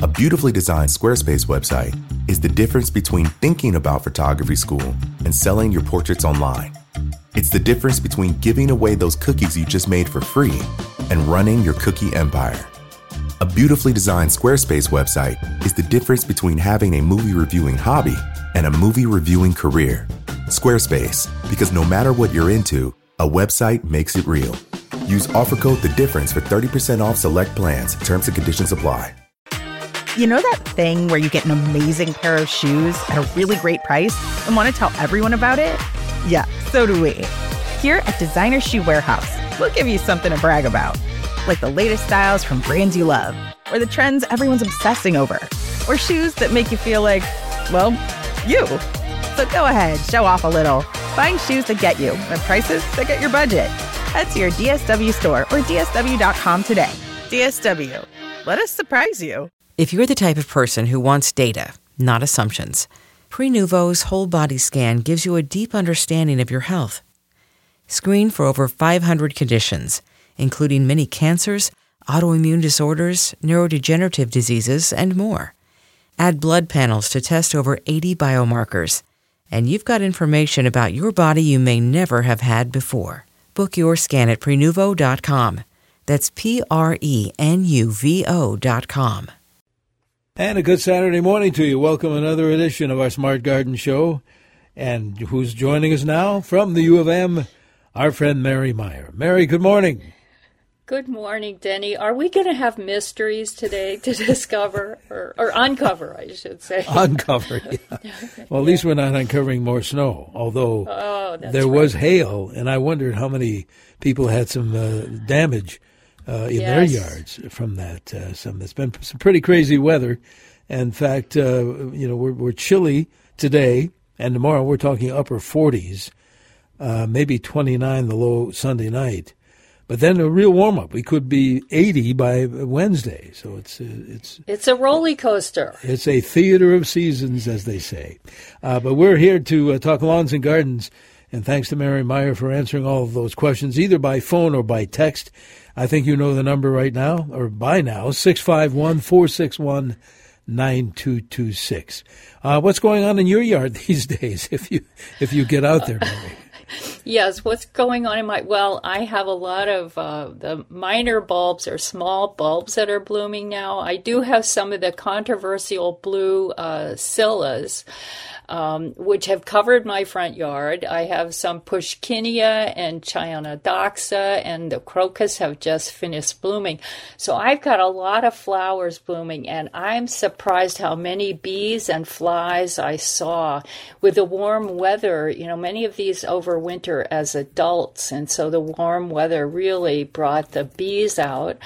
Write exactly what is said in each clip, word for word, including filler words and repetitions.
A beautifully designed Squarespace website is the difference between thinking about photography school and selling your portraits online. It's the difference between giving away those cookies you just made for free and running your cookie empire. A beautifully designed Squarespace website is the difference between having a movie reviewing hobby and a movie reviewing career. Squarespace, because no matter what you're into, a website makes it real. Use offer code The Difference for thirty percent off select plans. Terms and conditions apply. You know that thing where you get an amazing pair of shoes at a really great price and want to tell everyone about it? Yeah, so do we. Here at Designer Shoe Warehouse, we'll give you something to brag about. Like the latest styles from brands you love, or the trends everyone's obsessing over, or shoes that make you feel like, well, you. So go ahead, show off a little. Find shoes that get you at prices that get your budget. Head to your D S W store or D S W dot com today. D S W, let us surprise you. If you're the type of person who wants data, not assumptions, Prenuvo's whole body scan gives you a deep understanding of your health. Screen for over five hundred conditions, including many cancers, autoimmune disorders, neurodegenerative diseases, and more. Add blood panels to test over eighty biomarkers, and you've got information about your body you may never have had before. Book your scan at Prenuvo dot com. That's P R E N U V O dot com. And a good Saturday morning to you. Welcome to another edition of our Smart Garden Show. And who's joining us now? From the U of M, our friend Mary Meyer. Mary, good morning. Good morning, Denny. Are we going to have mysteries today to discover, or, or uncover, I should say? Uncover, yeah. Well, at least we're not uncovering more snow, although oh, that's there right. was hail, and I wondered how many people had some uh, damage uh, in yes. their yards from that. Uh, some It's been some pretty crazy weather. In fact, uh, you know, we're, we're chilly today, and tomorrow we're talking upper forties, uh, maybe twenty-nine the low Sunday night. But then a real warm-up. We could be eighty by Wednesday. So it's uh, it's it's a roller coaster. It's a theater of seasons, as they say. Uh, but we're here to uh, talk lawns and gardens. And thanks to Mary Meyer for answering all of those questions, either by phone or by text. I think you know the number right now, or by now, six five one, four six one, nine two two six. Uh, what's going on in your yard these days, if you if you get out there, Mary? Yes, what's going on in my, well, I have a lot of uh, the minor bulbs or small bulbs that are blooming now. I do have some of the controversial blue uh, scillas, um, which have covered my front yard. I have some Pushkinia and Chionodoxa, and the crocus have just finished blooming. So I've got a lot of flowers blooming, and I'm surprised how many bees and flies I saw. With the warm weather, you know, many of these over winter as adults, and so the warm weather really brought the bees out.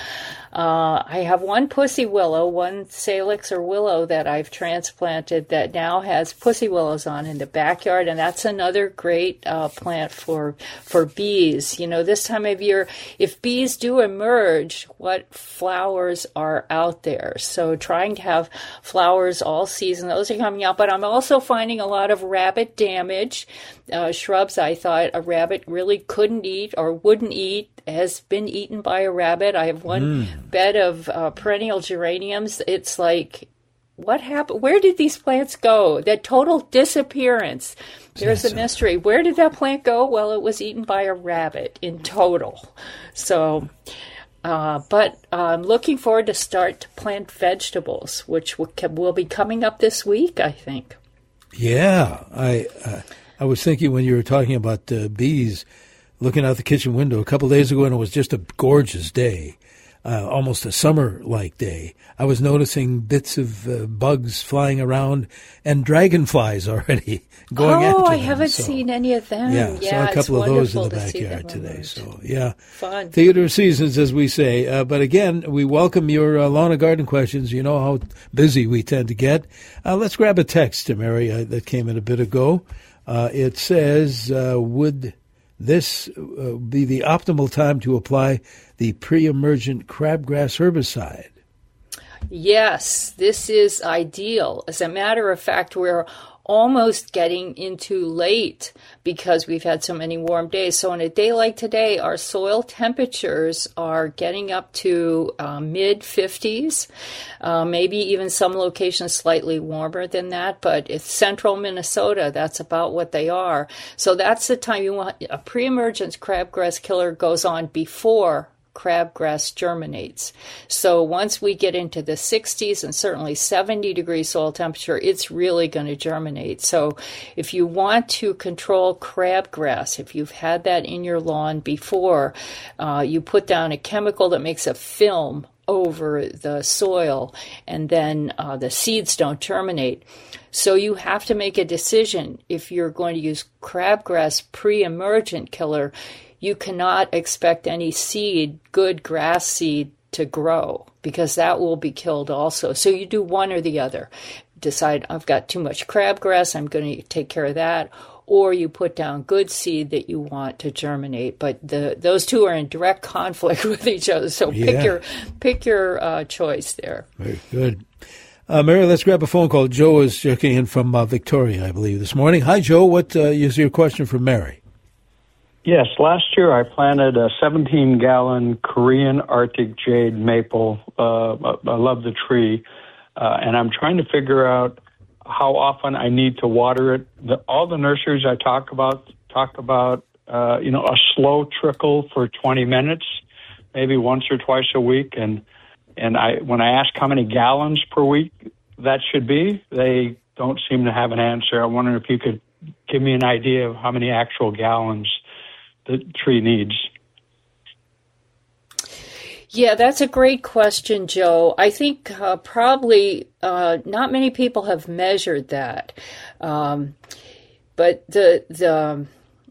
Uh, I have one pussy willow, one salix or willow that I've transplanted that now has pussy willows on in the backyard, and that's another great uh, plant for for bees. You know, this time of year, if bees do emerge, what flowers are out there? So trying to have flowers all season, those are coming out, but I'm also finding a lot of rabbit damage. Uh, shrubs I thought a rabbit really couldn't eat or wouldn't eat has been eaten by a rabbit. I have one mm. bed of uh, perennial geraniums. It's like, what happened? Where did these plants go? That total disappearance. There's a mystery. Where did that plant go? Well, it was eaten by a rabbit in total. So, uh, but I'm looking forward to start to plant vegetables, which will, will be coming up this week, I think. Yeah, I uh, I was thinking when you were talking about uh, bees, looking out the kitchen window a couple of days ago, and it was just a gorgeous day, uh, almost a summer-like day. I was noticing bits of uh, bugs flying around and dragonflies already going oh, after them. Oh, I haven't so, seen any of them. Yeah, yeah saw a couple of those in the to backyard today. emerge. So, yeah. Fun. Theater of seasons, as we say. Uh, but again, we welcome your uh, lawn and garden questions. You know how busy we tend to get. Uh, let's grab a text to Mary uh, that came in a bit ago. Uh, it says, uh, would this uh, be the optimal time to apply the pre-emergent crabgrass herbicide? Yes, this is ideal. As a matter of fact, we're almost getting into late because we've had so many warm days. So on a day like today, our soil temperatures are getting up to uh, mid fifties, uh, maybe even some locations slightly warmer than that. But it's central Minnesota, that's about what they are. So that's the time you want a pre-emergence crabgrass killer goes on before crabgrass germinates. So once we get into the sixties and certainly seventy degree soil temperature, it's really going to germinate. So if you want to control crabgrass, if you've had that in your lawn before, uh, you put down a chemical that makes a film over the soil, and then uh, the seeds don't germinate. So you have to make a decision. If you're going to use crabgrass pre-emergent killer, you cannot expect any seed, good grass seed, to grow, because that will be killed also. So you do one or the other. Decide, I've got too much crabgrass, I'm going to take care of that. Or you put down good seed that you want to germinate. But the those two are in direct conflict with each other. So yeah. pick your pick your uh, choice there. Very good. Uh, Mary, let's grab a phone call. Joe is checking in from uh, Victoria, I believe, this morning. Hi, Joe. What uh, is your question for Mary? Yes, last year I planted a seventeen-gallon Korean Arctic jade maple. Uh, I love the tree, uh, and I'm trying to figure out how often I need to water it. The, all the nurseries I talk about talk about, uh, you know, a slow trickle for twenty minutes, maybe once or twice a week. And and I when I ask how many gallons per week that should be, they don't seem to have an answer. I wonder if you could give me an idea of how many actual gallons the tree needs. Yeah, that's a great question, Joe. I think uh, probably uh, not many people have measured that, um, but the the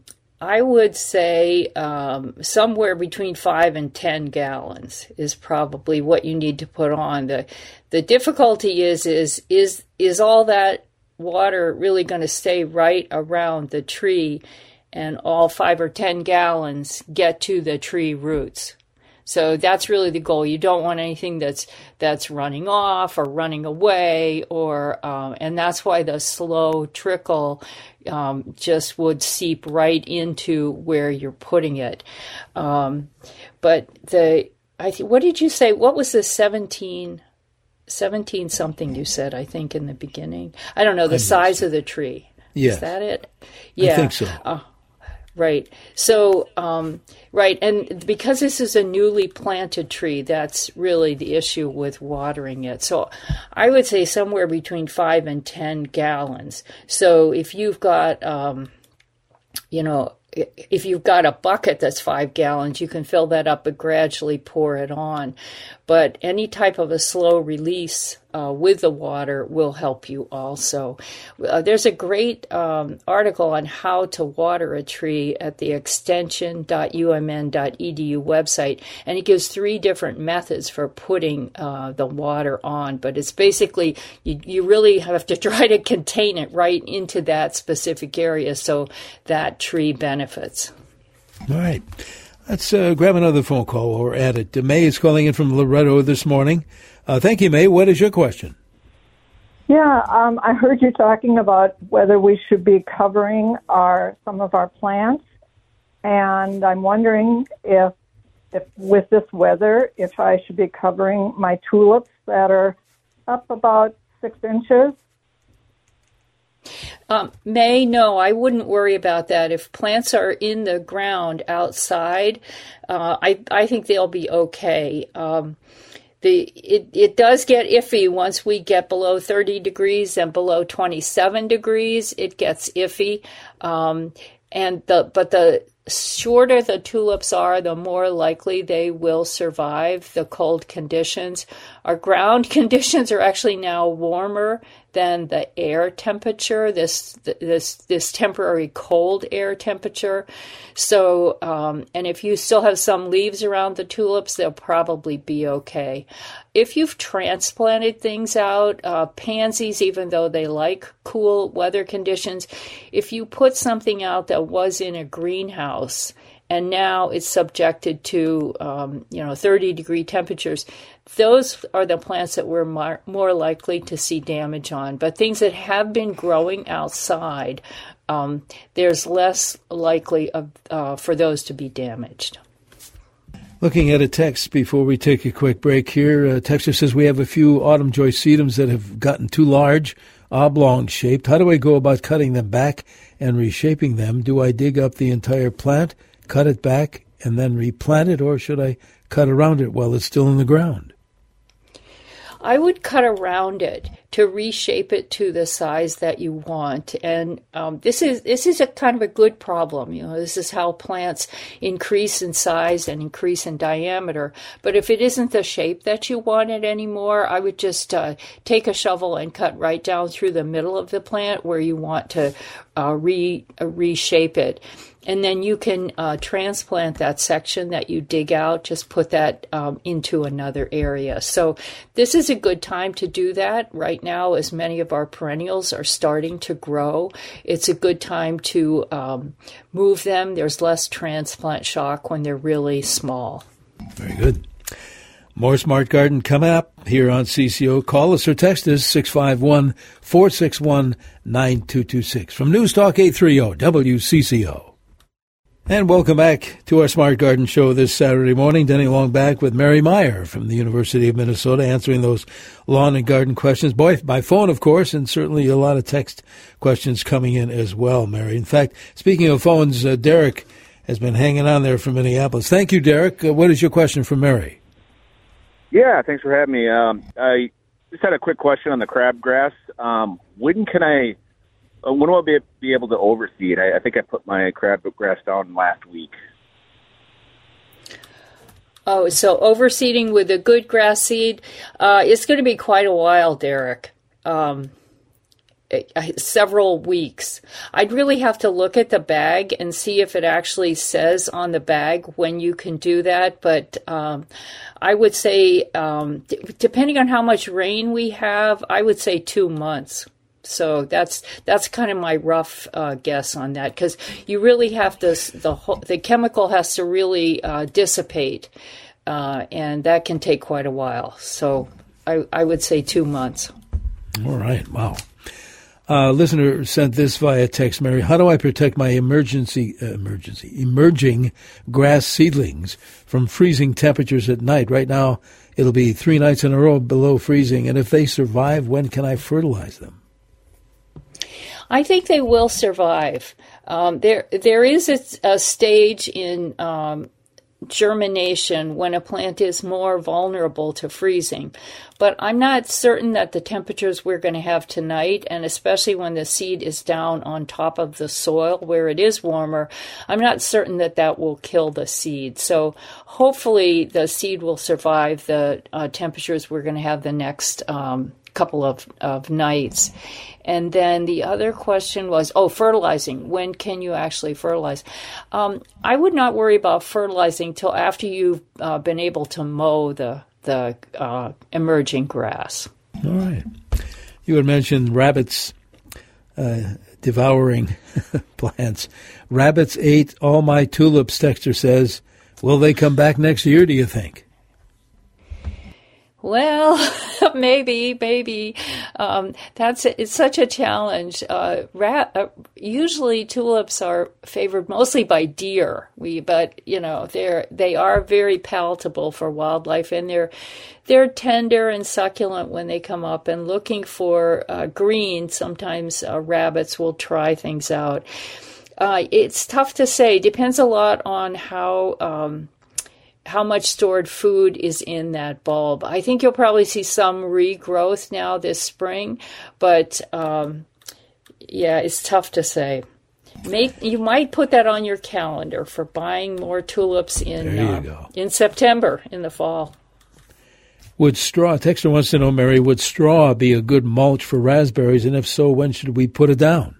I would say um, somewhere between five and ten gallons is probably what you need to put on. the The difficulty is is is is all that water really going to stay right around the tree, and all five or ten gallons get to the tree roots. So that's really the goal. You don't want anything that's that's running off or running away, or um, and that's why the slow trickle um, just would seep right into where you're putting it. Um, but the I th- what did you say? What was the seventeen? seventeen something you said, I think, in the beginning. I don't know, the size so. of the tree. Yes. Is that it? Yeah. I think so. Uh, right. So, um, right. And because this is a newly planted tree, that's really the issue with watering it. So I would say somewhere between five and ten gallons. So if you've got, um, you know, if you've got a bucket that's five gallons, you can fill that up and gradually pour it on. But any type of a slow release uh, with the water will help you also. Uh, there's a great um, article on how to water a tree at the extension dot u m n dot e d u website, and it gives three different methods for putting uh, the water on. But it's basically, you, you really have to try to contain it right into that specific area so that tree benefits. All right. Let's uh, grab another phone call or add it. Uh, May is calling in from Loretto this morning. Uh, thank you, May. What is your question? Yeah, um, I heard you talking about whether we should be covering our some of our plants, and I'm wondering if, if with this weather, if I should be covering my tulips that are up about six inches. Um, May, no, I wouldn't worry about that. If plants are in the ground outside, uh, I I think they'll be okay. Um, the it it does get iffy once we get below thirty degrees and below twenty-seven degrees. It gets iffy, um, and the but the shorter the tulips are, the more likely they will survive the cold conditions. Our ground conditions are actually now warmer than the air temperature, this this this temporary cold air temperature. So, um, and if you still have some leaves around the tulips, they'll probably be okay. If you've transplanted things out, uh, pansies, even though they like cool weather conditions, if you put something out that was in a greenhouse and now it's subjected to, um, you know, thirty degree temperatures. Those are the plants that we're mar- more likely to see damage on. But things that have been growing outside, um, there's less likely of, uh, for those to be damaged. Looking at a text before we take a quick break here, a texter says we have a few autumn joy sedums that have gotten too large, oblong-shaped. How do I go about cutting them back and reshaping them? Do I dig up the entire plant, cut it back, and then replant it, or should I cut around it while it's still in the ground? I would cut around it to reshape it to the size that you want. And um, this is this is a kind of a good problem. You know, this is how plants increase in size and increase in diameter. But if it isn't the shape that you wanted anymore, I would just uh, take a shovel and cut right down through the middle of the plant where you want to uh, re uh, reshape it. And then you can uh, transplant that section that you dig out, just put that um, into another area. So this is a good time to do that. Right now, as many of our perennials are starting to grow, it's a good time to um, move them. There's less transplant shock when they're really small. Very good. More Smart Garden coming up here on C C O. Call us or text us, six five one, four six one, nine two two six. From News Talk eight thirty W C C O. And welcome back to our Smart Garden Show this Saturday morning. Denny Long back with Mary Meyer from the University of Minnesota answering those lawn and garden questions. Boy, by phone, of course, and certainly a lot of text questions coming in as well, Mary. In fact, speaking of phones, uh, Derek has been hanging on there from Minneapolis. Thank you, Derek. Uh, what is your question for Mary? Yeah, thanks for having me. Um, I just had a quick question on the crabgrass. Um, when can I... Uh, when will I be, be able to overseed? I, I think I put my crabgrass down last week. Oh, so overseeding with a good grass seed, uh, it's going to be quite a while, Derek. Um, several weeks. I'd really have to look at the bag and see if it actually says on the bag when you can do that. But um, I would say, um, d- depending on how much rain we have, I would say two months. So that's that's kind of my rough uh, guess on that, because you really have to the whole, the chemical has to really uh, dissipate, uh, and that can take quite a while. So I, I would say two months. All right. Wow. Uh, listener sent this via text, Mary. How do I protect my emergency uh, emergency emerging grass seedlings from freezing temperatures at night? Right now, it'll be three nights in a row below freezing, and if they survive, when can I fertilize them? I think they will survive. Um, there, there is a, a stage in um, germination when a plant is more vulnerable to freezing, but I'm not certain that the temperatures we're going to have tonight, and especially when the seed is down on top of the soil where it is warmer, I'm not certain that that will kill the seed. So hopefully the seed will survive the uh, temperatures we're going to have the next um, couple of, of nights. And then the other question was, oh, fertilizing. When can you actually fertilize? Um, I would not worry about fertilizing till after you've uh, been able to mow the the uh, emerging grass. All right. You had mentioned rabbits uh, devouring plants. Rabbits ate all my tulips, Texter says. Will they come back next year, do you think? Well, maybe, maybe. Um, that's it's such a challenge. Uh, rat, uh, usually tulips are favored mostly by deer. We, but you know, they're they are very palatable for wildlife, and they're they're tender and succulent when they come up. And looking for uh, green, sometimes uh, rabbits will try things out. Uh, it's tough to say. Depends a lot on how. Um, how much stored food is in that bulb. I think you'll probably see some regrowth now this spring, but um, yeah, it's tough to say. Make, you might put that on your calendar for buying more tulips in uh, in September, in the fall. Would straw, Texter wants to know, Mary, would straw be a good mulch for raspberries, and if so, when should we put it down?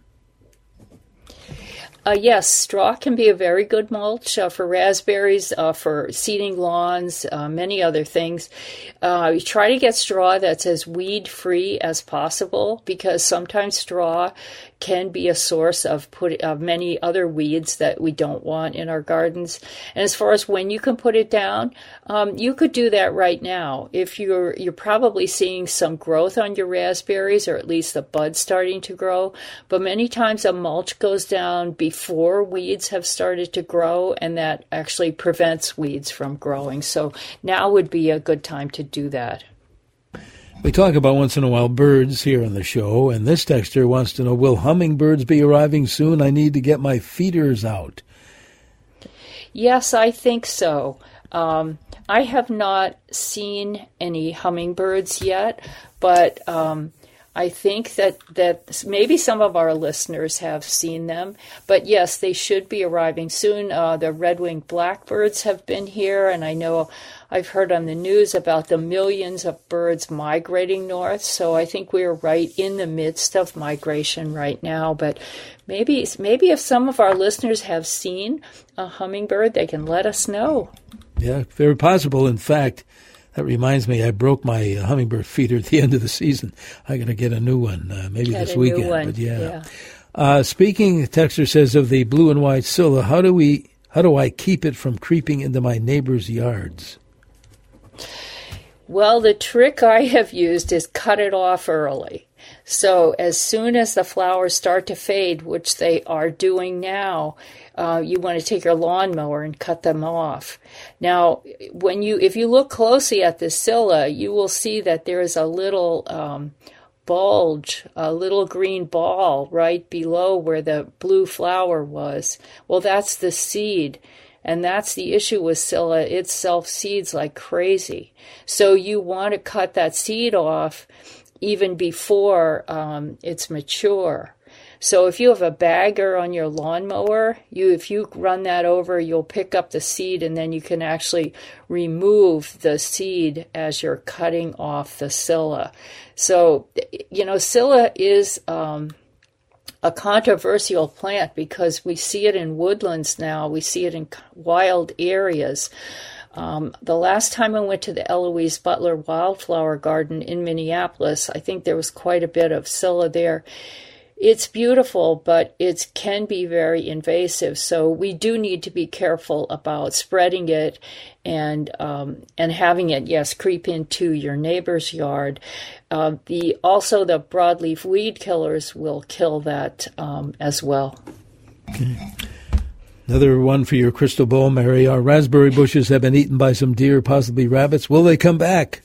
Uh, yes, straw can be a very good mulch uh, for raspberries, uh, for seeding lawns, uh, many other things. Uh, you try to get straw that's as weed-free as possible, because sometimes straw can be a source of put of many other weeds that we don't want in our gardens. And as far as when you can put it down, um, you could do that right now. If you're you're probably seeing some growth on your raspberries, or at least the buds starting to grow. But many times a mulch goes down before weeds have started to grow, and that actually prevents weeds from growing. So now would be a good time to do that. We talk about once in a while birds here on the show, and this texter wants to know, will hummingbirds be arriving soon? I need to get my feeders out. Yes, I think so. Um, I have not seen any hummingbirds yet, but um, I think that, that maybe some of our listeners have seen them. But yes, they should be arriving soon. Uh, the red-winged blackbirds have been here, and I know I've heard on the news about the millions of birds migrating north. So I think we're right in the midst of migration right now. But maybe, maybe if some of our listeners have seen a hummingbird, they can let us know. Yeah, very possible. In fact, that reminds me, I broke my uh, hummingbird feeder at the end of the season. I'm going to get a new one, uh, maybe Get this a weekend. New one. But yeah. yeah. Uh, speaking, Texter says, of the blue and white Scilla, how do we, how do I keep it from creeping into my neighbors' yards? Well, the trick I have used is cut it off early. So as soon as the flowers start to fade, which they are doing now, uh, you want to take your lawnmower and cut them off. Now, when you, if you look closely at the Scilla, you will see that there is a little um, bulge, a little green ball right below where the blue flower was. Well, that's the seed. And that's the issue with Scilla. It self-seeds like crazy. So you want to cut that seed off even before um, it's mature. So if you have a bagger on your lawnmower, you if you run that over, you'll pick up the seed, and then you can actually remove the seed as you're cutting off the Scilla. So, you know, Scilla is Um, a controversial plant because we see it in woodlands now. We see it in wild areas. Um, the last time I went to the Eloise Butler Wildflower Garden in Minneapolis, I think there was quite a bit of Scilla there. It's beautiful, but it can be very invasive. So we do need to be careful about spreading it and um, and having it, yes, creep into your neighbor's yard. Uh, the also the broadleaf weed killers will kill that um, as well. Okay. Another one for your crystal ball, Mary. Our raspberry bushes have been eaten by some deer, possibly rabbits. Will they come back?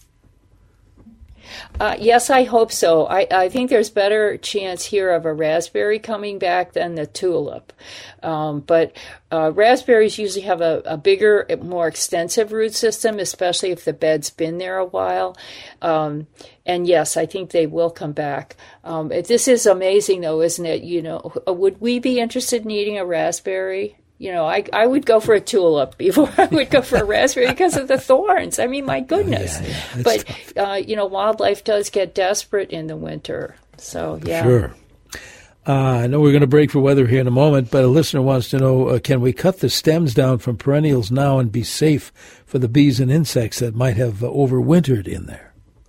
Uh, yes, I hope so. I, I think there's better chance here of a raspberry coming back than the tulip. Um, but uh, raspberries usually have a, a bigger, more extensive root system, especially if the bed's been there a while. Um, and yes, I think they will come back. Um, it, this is amazing, though, isn't it? You know, would we be interested in eating a raspberry? You know, I I would go for a tulip before I would go for a raspberry because of the thorns. I mean, my goodness. Oh, yeah, yeah. But, uh, you know, wildlife does get desperate in the winter. So, yeah. Sure. Uh, I know we're going to break for weather here in a moment, but a listener wants to know, uh, can we cut the stems down from perennials now and be safe for the bees and insects that might have uh, overwintered in there?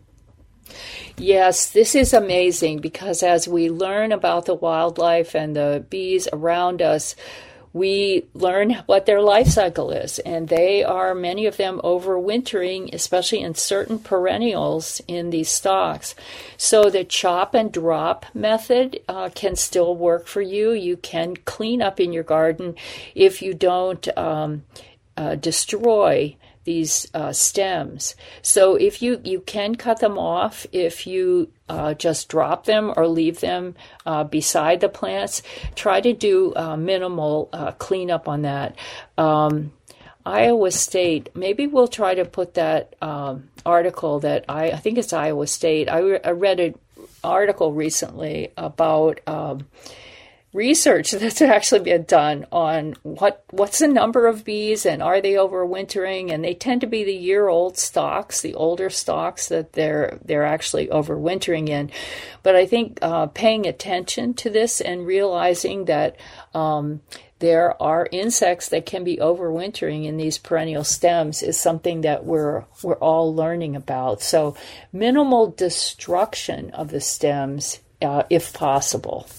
Yes, this is amazing because as we learn about the wildlife and the bees around us, we learn what their life cycle is, and they are, many of them, overwintering, especially in certain perennials in these stalks. So the chop and drop method uh, can still work for you. You can clean up in your garden if you don't um, uh, destroy these uh, stems. So if you, you can cut them off if you uh, just drop them or leave them uh, beside the plants. Try to do uh, minimal uh, cleanup on that. Um, Iowa State, maybe we'll try to put that um, article that I, I think it's Iowa State. I, re- I read an article recently about um, research that's actually been done on what what's the number of bees and are they overwintering, and they tend to be the year-old stalks, the older stalks that they're they're actually overwintering in. But I think uh, paying attention to this and realizing that um, there are insects that can be overwintering in these perennial stems is something that we're we're all learning about. So minimal destruction of the stems, uh, if possible.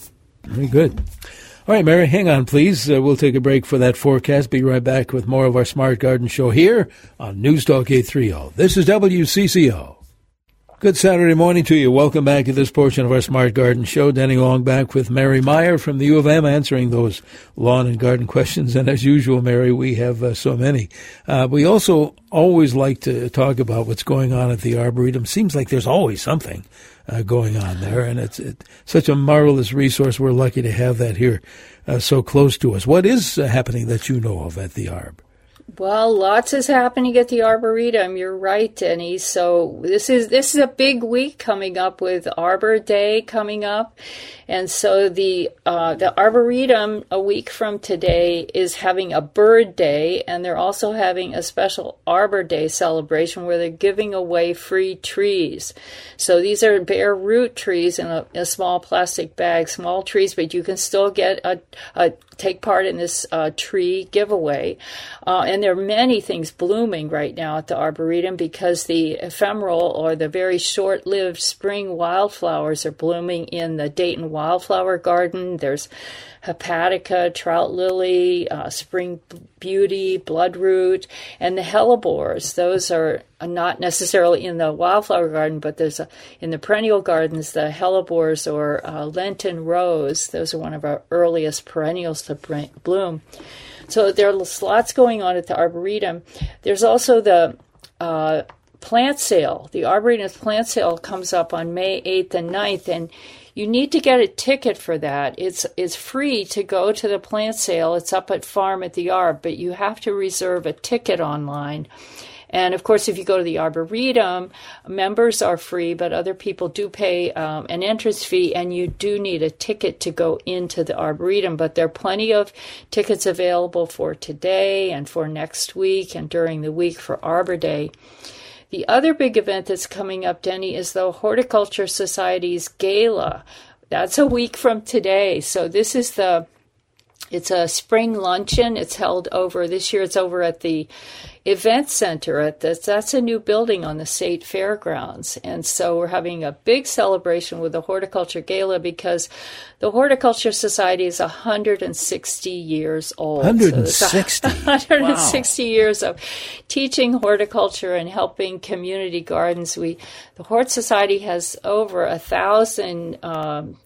Very good. All right, Mary, hang on, please. Uh, we'll take a break for that forecast. Be right back with more of our Smart Garden Show here on News Talk eight thirty. This is W C C O. Good Saturday morning to you. Welcome back to this portion of our Smart Garden Show. Denny Long back with Mary Meyer from the U of M answering those lawn and garden questions. And as usual, Mary, we have uh, so many. Uh, we also always like to talk about what's going on at the Arboretum. Seems like there's always something uh, going on there, and it's it, such a marvelous resource. We're lucky to have that here uh, so close to us. What is uh, happening that you know of at the Arb? Well, lots is happening at the Arboretum. You're right, Denny. So this is this is a big week coming up with Arbor Day coming up. And so the uh, the Arboretum, a week from today, is having a Bird Day, and they're also having a special Arbor Day celebration where they're giving away free trees. So these are bare root trees in a, a small plastic bag, small trees, but you can still get a, a take part in this uh, tree giveaway. Uh, and there are many things blooming right now at the Arboretum because the ephemeral or the very short-lived spring wildflowers are blooming in the Dayton Wildflower Garden. There's hepatica, trout lily, uh, spring beauty, bloodroot, and the hellebores. Those are not necessarily in the wildflower garden, but there's a, in the perennial gardens, the hellebores or uh, Lenten rose. Those are one of our earliest perennials to bring, bloom. So there's lots going on at the Arboretum. There's also the uh, plant sale. The Arboretum's plant sale comes up on May eighth and ninth, and you need to get a ticket for that. It's it's free to go to the plant sale. It's up at Farm at the Arb, but you have to reserve a ticket online. And, of course, if you go to the Arboretum, members are free, but other people do pay um, an entrance fee, and you do need a ticket to go into the Arboretum. But there are plenty of tickets available for today and for next week and during the week for Arbor Day. The other big event that's coming up, Denny, is the Horticulture Society's Gala. That's a week from today. So this is the, it's a spring luncheon. It's held over, this year it's over at the Event Center. At this, that's a new building on the State Fairgrounds. And so we're having a big celebration with the Horticulture Gala because the Horticulture Society is one hundred sixty years old. one hundred sixty? So one hundred sixty wow. years of teaching horticulture and helping community gardens. We, the Hort Society has over a thousand um,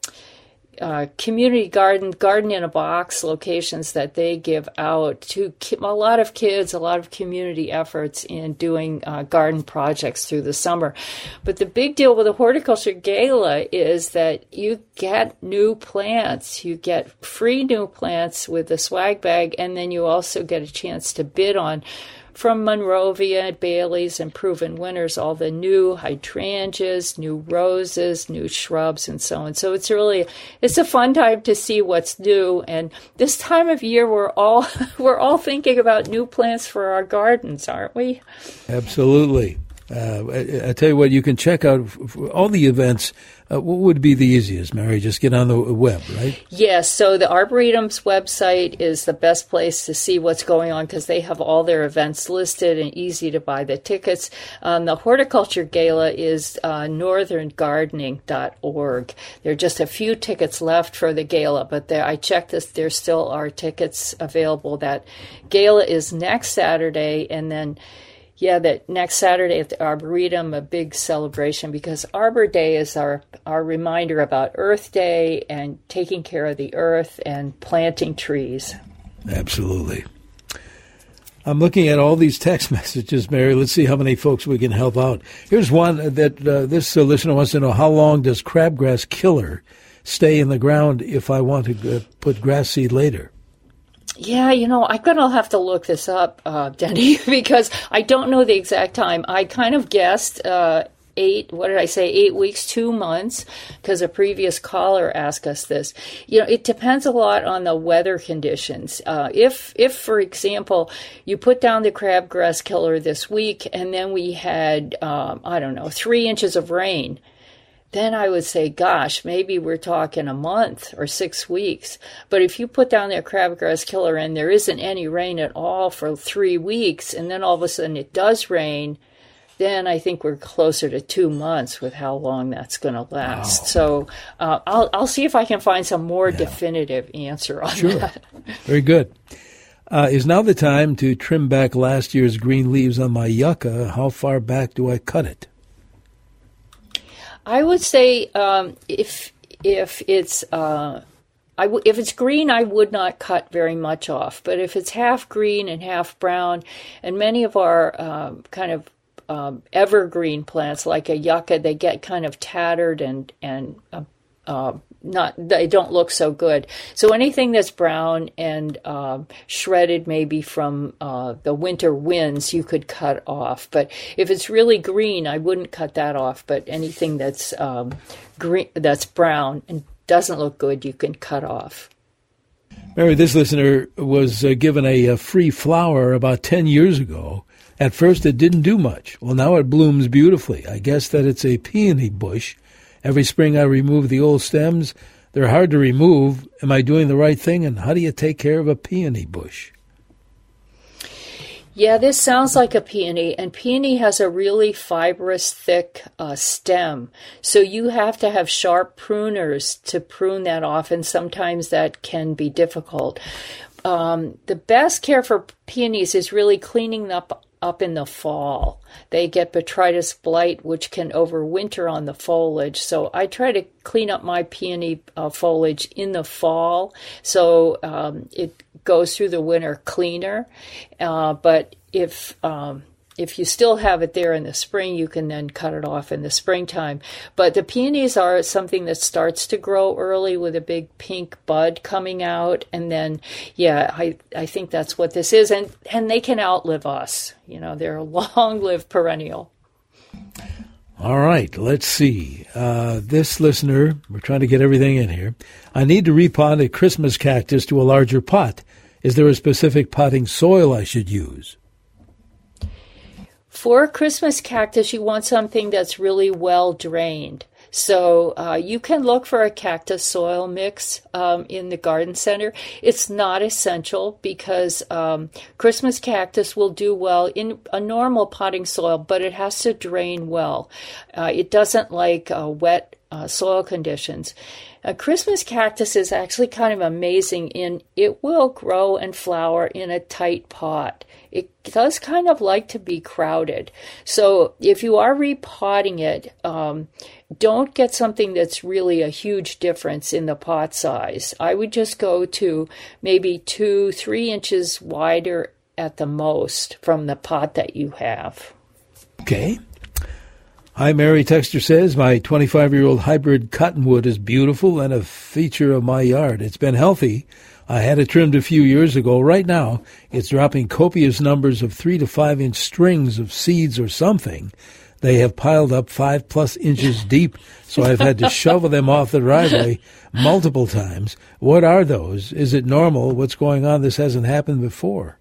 Uh, community garden, garden in a box locations that they give out to ki- a lot of kids, a lot of community efforts in doing uh, garden projects through the summer. But the big deal with the Horticulture Gala is that you get new plants. You get free new plants with the swag bag, and then you also get a chance to bid on from Monrovia, Bailey's, and Proven Winners, all the new hydrangeas, new roses, new shrubs, and so on. So it's really, it's a fun time to see what's new. And this time of year, we're all we're all thinking about new plants for our gardens, aren't we? Absolutely. Uh, I, I tell you what, you can check out all the events. Uh, what would be the easiest, Mary? Just get on the web, right? Yes. So the Arboretum's website is the best place to see what's going on because they have all their events listed and easy to buy the tickets. Um, the Horticulture Gala is uh, northern gardening dot org. There are just a few tickets left for the gala, but there, I checked this. There still are tickets available. That gala is next Saturday, and then Yeah, that next Saturday at the Arboretum, a big celebration because Arbor Day is our, our reminder about Earth Day and taking care of the earth and planting trees. Absolutely. I'm looking at all these text messages, Mary. Let's see how many folks we can help out. Here's one that uh, this uh, listener wants to know, how long does crabgrass killer stay in the ground if I want to uh, put grass seed later? Yeah, you know, I'm going to have to look this up, uh, Denny, because I don't know the exact time. I kind of guessed uh, eight, what did I say, eight weeks, two months, because a previous caller asked us this. You know, it depends a lot on the weather conditions. Uh, if, if, for example, you put down the crabgrass killer this week and then we had, um, I don't know, three inches of rain, then I would say, gosh, maybe we're talking a month or six weeks. But if you put down that crabgrass killer and there isn't any rain at all for three weeks, and then all of a sudden it does rain, then I think we're closer to two months with how long that's going to last. Wow. So uh, I'll I'll see if I can find some more yeah. definitive answer on sure. that. Very good. Uh, is now the time to trim back last year's green leaves on my yucca? How far back do I cut it? I would say um, if if it's uh, I w- if it's green, I would not cut very much off. But if it's half green and half brown, and many of our um, kind of um, evergreen plants, like a yucca, they get kind of tattered and and uh, uh, not they don't look so good. So anything that's brown and uh, shredded, maybe from uh, the winter winds, you could cut off. But if it's really green, I wouldn't cut that off. But anything that's um, green, that's brown and doesn't look good, you can cut off. Mary, this listener was uh, given a, a free flower about ten years ago. At first, it didn't do much. Well, now it blooms beautifully. I guess that it's a peony bush. Every spring I remove the old stems. They're hard to remove. Am I doing the right thing? And how do you take care of a peony bush? Yeah, this sounds like a peony, and peony has a really fibrous, thick uh, stem. So you have to have sharp pruners to prune that off, and sometimes that can be difficult. Um, the best care for peonies is really cleaning up up in the fall. They get botrytis blight, which can overwinter on the foliage. So I try to clean up my peony uh, foliage in the fall, so um, it goes through the winter cleaner. Uh, but if um, if you still have it there in the spring, you can then cut it off in the springtime. But the peonies are something that starts to grow early with a big pink bud coming out. And then, yeah, I, I think that's what this is. And, and they can outlive us. You know, they're a long-lived perennial. All right, let's see. Uh, this listener, we're trying to get everything in here. I need to repot a Christmas cactus to a larger pot. Is there a specific potting soil I should use? For a Christmas cactus, you want something that's really well drained. So uh, you can look for a cactus soil mix um, in the garden center. It's not essential because um, Christmas cactus will do well in a normal potting soil, but it has to drain well. Uh, it doesn't like uh, wet uh, soil conditions. A Christmas cactus is actually kind of amazing in it will grow and flower in a tight pot. It does kind of like to be crowded. So if you are repotting it, um, don't get something that's really a huge difference in the pot size. I would just go to maybe two, three inches wider at the most from the pot that you have. Okay. Hi, Mary. Texter says, my twenty-five-year-old hybrid cottonwood is beautiful and a feature of my yard. It's been healthy. I had it trimmed a few years ago. Right now, it's dropping copious numbers of three to five inch strings of seeds or something. They have piled up five plus inches deep, so I've had to shovel them off the driveway multiple times. What are those? Is it normal? What's going on? This hasn't happened before.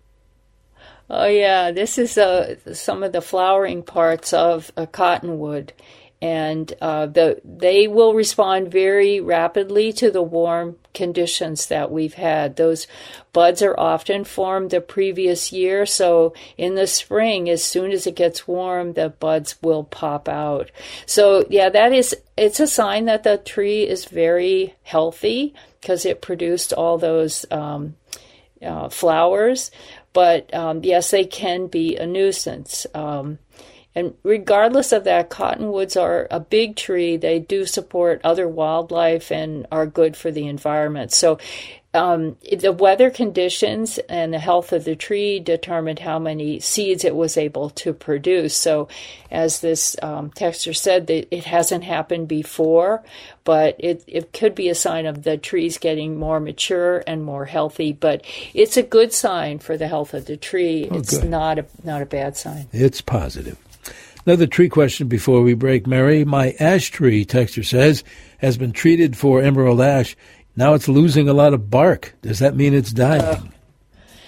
Oh, yeah. This is uh, some of the flowering parts of a cottonwood. And uh, the they will respond very rapidly to the warm conditions that we've had. Those buds are often formed the previous year, so in the spring, as soon as it gets warm, the buds will pop out. So, yeah, that is it's a sign that the tree is very healthy because it produced all those um, uh, flowers. But, um, yes, they can be a nuisance. Um And regardless of that, cottonwoods are a big tree. They do support other wildlife and are good for the environment. So um, the weather conditions and the health of the tree determined how many seeds it was able to produce. So as this um, texter said, it hasn't happened before, but it, it could be a sign of the trees getting more mature and more healthy. But it's a good sign for the health of the tree. Oh, it's good. not a not a bad sign. It's positive. Another tree question before we break, Mary. My ash tree, texter says, has been treated for emerald ash. Now it's losing a lot of bark. Does that mean it's dying? Uh,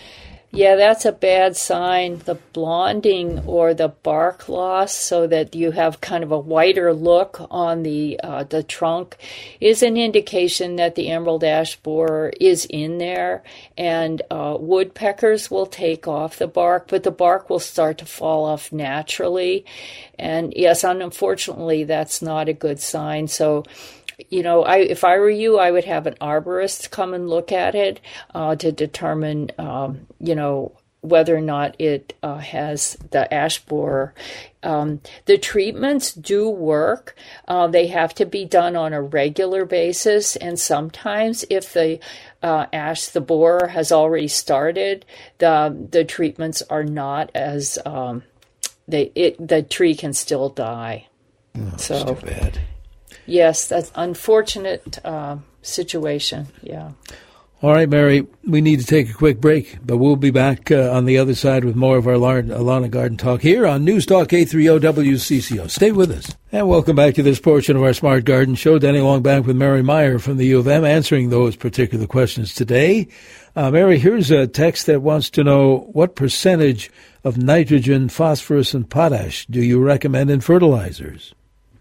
Yeah, that's a bad sign. The blonding or the bark loss, so that you have kind of a whiter look on the uh, the trunk, is an indication that the emerald ash borer is in there. And uh, woodpeckers will take off the bark, but the bark will start to fall off naturally. And yes, unfortunately, that's not a good sign. So, you know, I, if I were you, I would have an arborist come and look at it uh, to determine, um, you know, whether or not it uh, has the ash borer. Um, the treatments do work. Uh, they have to be done on a regular basis, and sometimes if the uh, ash, the borer has already started, the the treatments are not as um, they it the tree can still die. Oh, so that's too bad. Yes, that's unfortunate uh, situation. Yeah. All right, Mary, we need to take a quick break, but we'll be back uh, on the other side with more of our lawn and garden talk here on News Talk eight thirty W C C O. Stay with us. And welcome back to this portion of our Smart Garden Show. Denny Longback with Mary Meyer from the U of M answering those particular questions today. Uh, Mary, here's a text that wants to know what percentage of nitrogen, phosphorus, and potash do you recommend in fertilizers?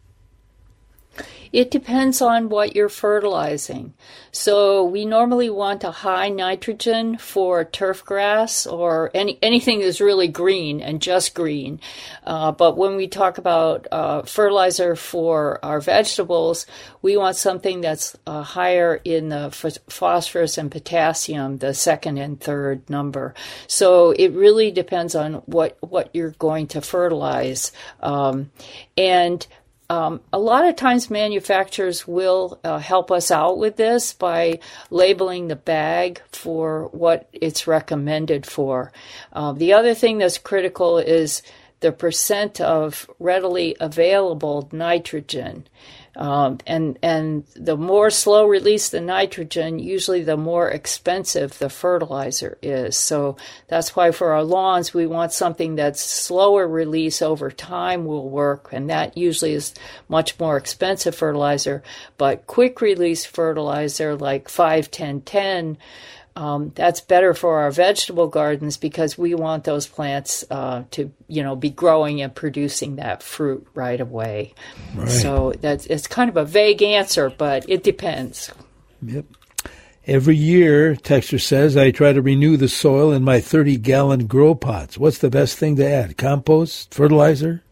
It depends on what you're fertilizing. So we normally want a high nitrogen for turf grass or any anything that's really green and just green. Uh, but when we talk about uh, fertilizer for our vegetables, we want something that's uh, higher in the f- phosphorus and potassium, the second and third number. So it really depends on what, what you're going to fertilize. Um, and Um, a lot of times manufacturers will uh, help us out with this by labeling the bag for what it's recommended for. Uh, the other thing that's critical is the percent of readily available nitrogen. Um, and, and the more slow release the nitrogen, usually the more expensive the fertilizer is. So that's why for our lawns, we want something that's slower release over time will work. And that usually is much more expensive fertilizer. But quick release fertilizer like five ten ten, Um, that's better for our vegetable gardens because we want those plants uh, to, you know, be growing and producing that fruit right away. Right. So that's it's kind of a vague answer, but it depends. Yep. Every year, Texter says, I try to renew the soil in my thirty-gallon grow pots. What's the best thing to add? Compost? Fertilizer?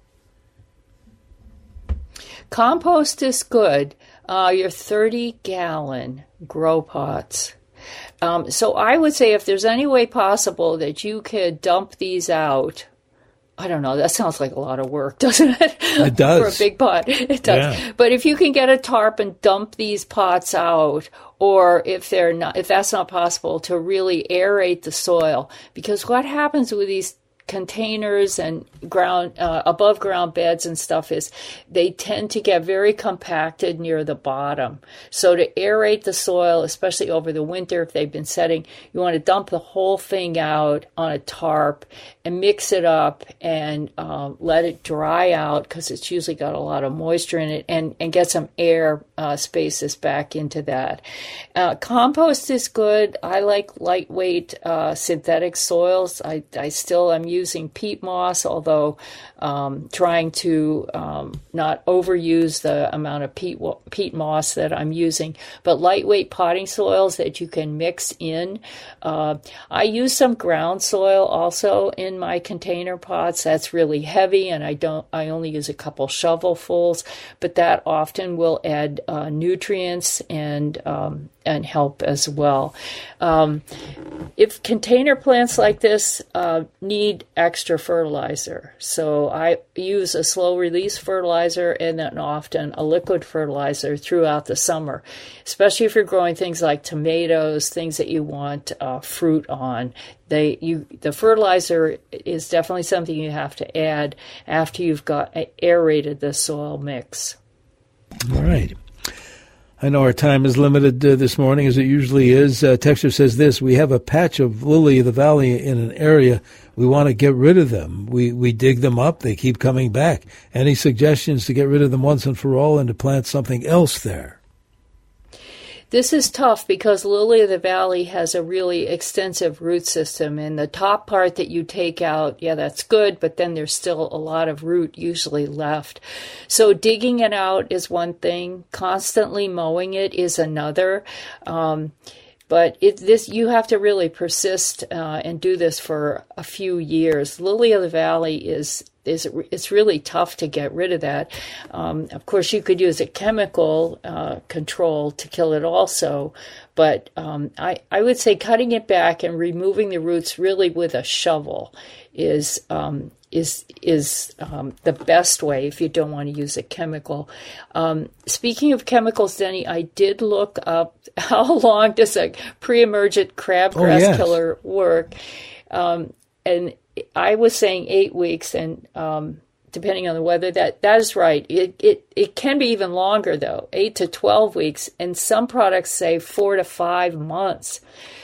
Compost is good. Uh, your thirty-gallon grow pots. Um, so I would say if there's any way possible that you could dump these out, I don't know, that sounds like a lot of work, doesn't it? It does. For a big pot. It does. Yeah. But if you can get a tarp and dump these pots out, or if they're not, if that's not possible, to really aerate the soil, because what happens with these containers and ground uh, above ground beds and stuff is they tend to get very compacted near the bottom. So to aerate the soil, especially over the winter if they've been setting, you want to dump the whole thing out on a tarp and mix it up and uh, let it dry out because it's usually got a lot of moisture in it, and, and get some air uh, spaces back into that. Uh, compost is good. I like lightweight uh, synthetic soils. I, I still am using using peat moss, although um, trying to um, not overuse the amount of peat, peat moss that I'm using, but lightweight potting soils that you can mix in. Uh, I use some ground soil also in my container pots. That's really heavy, and I don't. I only use a couple shovelfuls, but that often will add uh, nutrients and um, and help as well. Um, if container plants like this uh, need extra fertilizer, so I use a slow release fertilizer and then often a liquid fertilizer throughout the summer, especially if you're growing things like tomatoes, things that you want uh, fruit on. They, you, the fertilizer is definitely something you have to add after you've got aerated the soil mix. All right. I know our time is limited uh, this morning, as it usually is. Uh, Texter says this: we have a patch of lily of the valley in an area. We want to get rid of them. We we dig them up. They keep coming back. Any suggestions to get rid of them once and for all and to plant something else there? This is tough because Lily of the Valley has a really extensive root system, and the top part that you take out, yeah, that's good, but then there's still a lot of root usually left. So digging it out is one thing. Constantly mowing it is another. Um, But it, this you have to really persist uh, and do this for a few years. Lily of the Valley is is it's really tough to get rid of that. Um, of course, you could use a chemical uh, control to kill it also, but um, I I would say cutting it back and removing the roots really with a shovel is um, is is um, the best way if you don't want to use a chemical. Um, speaking of chemicals, Denny, I did look up how long does a pre-emergent crabgrass oh, yes. killer work, um, and I was saying eight weeks, and um, depending on the weather, that that is right. It it it can be even longer though, eight to twelve weeks, and some products say four to five months.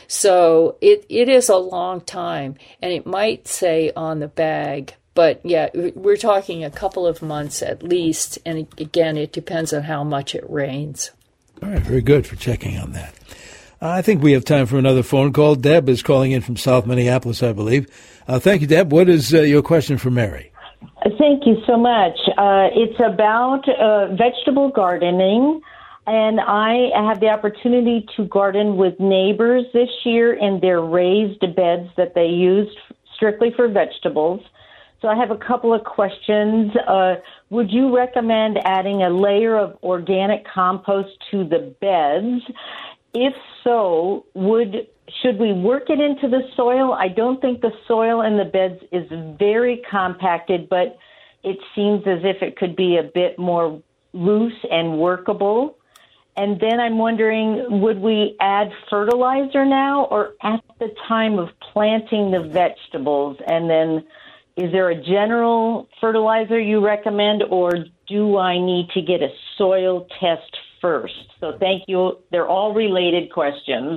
So it, it is a long time, and it might say on the bag, but yeah, we're talking a couple of months at least, and again, it depends on how much it rains. All right, very good for checking on that. I think we have time for another phone call. Deb is calling in from South Minneapolis, I believe. Uh, thank you, Deb. What is uh, your question for Mary? Thank you so much. Uh, it's about uh, vegetable gardening. And I have the opportunity to garden with neighbors this year in their raised beds that they used strictly for vegetables. So I have a couple of questions. Uh, would you recommend adding a layer of organic compost to the beds? If so, would should we work it into the soil? I don't think the soil in the beds is very compacted, but it seems as if it could be a bit more loose and workable. And then I'm wondering, would we add fertilizer now or at the time of planting the vegetables? And then is there a general fertilizer you recommend, or do I need to get a soil test first? So thank you. They're all related questions.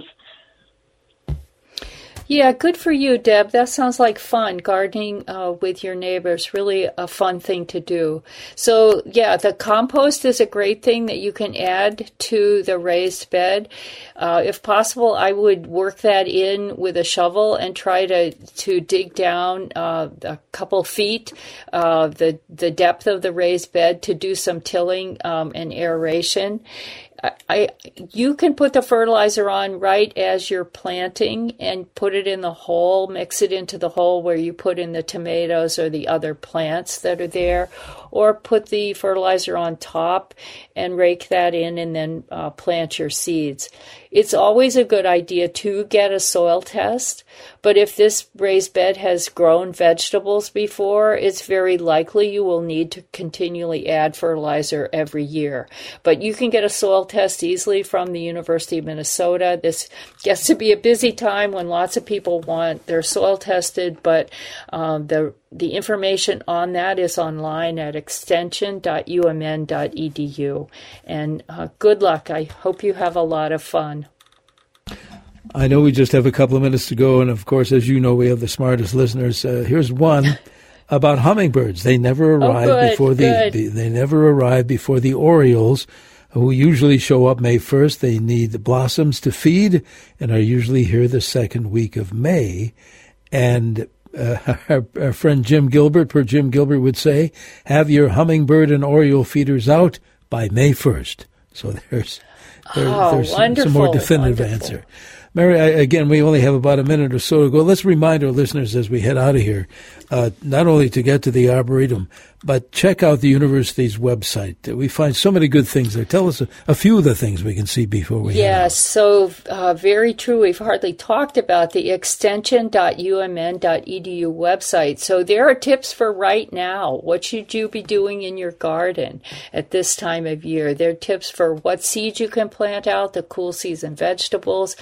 Yeah, good for you, Deb. That sounds like fun. Gardening uh, with your neighbors, really a fun thing to do. So, yeah, the compost is a great thing that you can add to the raised bed. Uh, if possible, I would work that in with a shovel and try to, to dig down uh, a couple feet, uh, the, the depth of the raised bed to do some tilling um, and aeration. I, you can put the fertilizer on right as you're planting and put it in the hole, mix it into the hole where you put in the tomatoes or the other plants that are there, or put the fertilizer on top and rake that in and then uh, plant your seeds. It's always a good idea to get a soil test, but if this raised bed has grown vegetables before, it's very likely you will need to continually add fertilizer every year. But you can get a soil test easily from the University of Minnesota. This gets to be a busy time when lots of people want their soil tested, but um, the the information on that is online at extension dot u m n dot e d u. And uh, good luck. I hope you have a lot of fun. I know we just have a couple of minutes to go, and of course, as you know, we have the smartest listeners. Uh, here's one about hummingbirds. They never arrive oh, good, before the, the they never arrive before the orioles, who usually show up May first. They need blossoms to feed and are usually here the second week of May. And uh, our, our friend Jim Gilbert, per Jim Gilbert would say, have your hummingbird and oriole feeders out by May first. So there's, there, oh, there's some, some more definitive wonderful. answer. Mary, I, again, we only have about a minute or so to go. Let's remind our listeners as we head out of here, uh, not only to get to the Arboretum, but check out the university's website. We find so many good things there. Tell us a, a few of the things we can see before we head out. Yes, so uh, very true. We've hardly talked about the extension dot u m n dot e d u website. So there are tips for right now. What should you be doing in your garden at this time of year? There are tips for what seeds you can plant out, the cool season vegetables,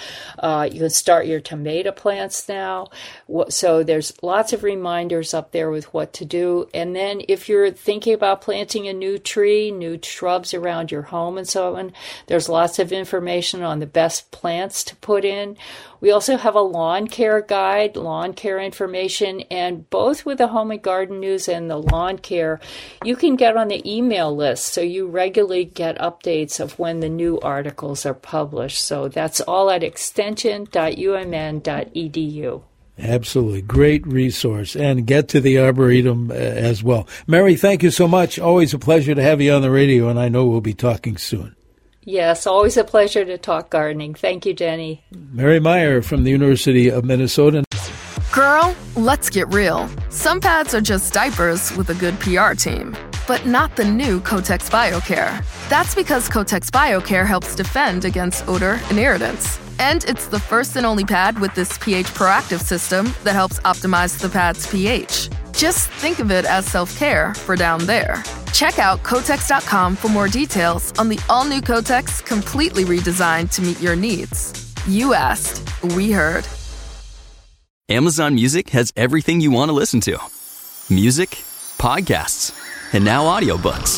Uh, you can start your tomato plants now. So there's lots of reminders up there with what to do. And then if you're thinking about planting a new tree, new shrubs around your home and so on, there's lots of information on the best plants to put in. We also have a lawn care guide, lawn care information, and both with the Home and Garden News and the lawn care, you can get on the email list so you regularly get updates of when the new articles are published. So that's all at extension dot u m n dot e d u. Absolutely. Great resource. And get to the Arboretum uh, as well. Mary, thank you so much. Always a pleasure to have you on the radio, and I know we'll be talking soon. Yes, always a pleasure to talk gardening. Thank you, Jenny. Mary Meyer from the University of Minnesota. Girl, let's get real. Some pads are just diapers with a good P R team, but not the new Kotex BioCare. That's because Kotex BioCare helps defend against odor and irritants. And it's the first and only pad with this pH proactive system that helps optimize the pad's pH. Just think of it as self-care for down there. Check out Kotex dot com for more details on the all-new Kotex, completely redesigned to meet your needs. You asked, we heard. Amazon Music has everything you want to listen to. Music, podcasts, and now audiobooks.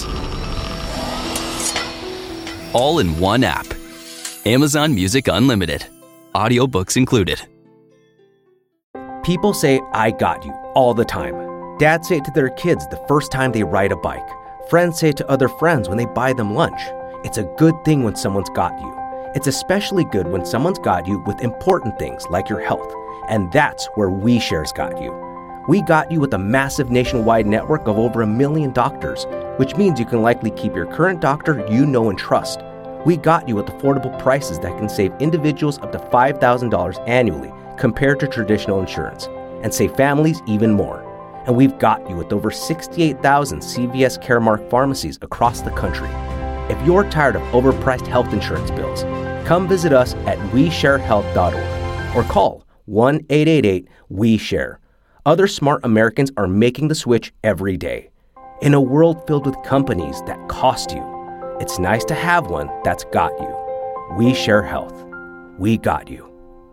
All in one app. Amazon Music Unlimited. Audiobooks included. People say, I got you, all the time. Dads say it to their kids the first time they ride a bike. Friends say it to other friends when they buy them lunch. It's a good thing when someone's got you. It's especially good when someone's got you with important things like your health. And that's where WeShare's got you. We got you with a massive nationwide network of over a million doctors, which means you can likely keep your current doctor you know and trust. We got you with affordable prices that can save individuals up to five thousand dollars annually compared to traditional insurance, and save families even more. And we've got you with over sixty-eight thousand C V S Caremark pharmacies across the country. If you're tired of overpriced health insurance bills, come visit us at we share health dot org or call one eight eight eight W E share. Other smart Americans are making the switch every day. In a world filled with companies that cost you, it's nice to have one that's got you. We Share Health. We got you.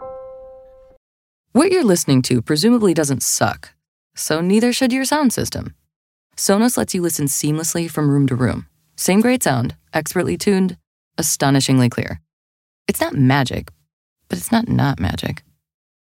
What you're listening to presumably doesn't suck, so neither should your sound system. Sonos lets you listen seamlessly from room to room. Same great sound, expertly tuned, astonishingly clear. It's not magic, but it's not not magic.